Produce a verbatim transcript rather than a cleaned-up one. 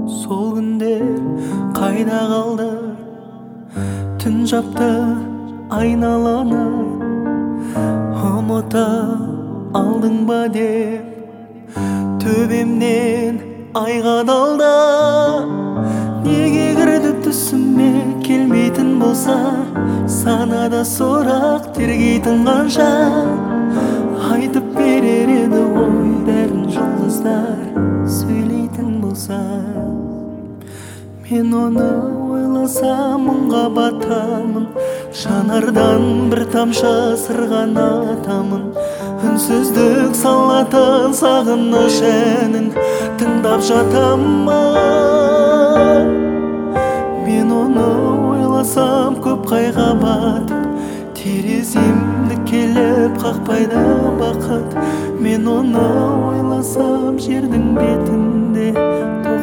Сол күндер қайда қалды? Түн жапты айналаны, ұмыта алдың ба деп төбемнен ай қадалды. Неге кірді түсіме келмейтін болса, санада сұрақ тергейтін қанша. Айтып берер еді ой бәрін жұлдыздар сөйлейтін болса. Мен оны ойласам мұңға батамын, жанардан бір тамшы сырғанатамын. Үнсіздік салатын сағыныш әнін тыңдап жатамын. Мен оны ойласам көп қайға батып, тереземді келіп қақпайды бақыт. Мен оны ойласам жердің бетінде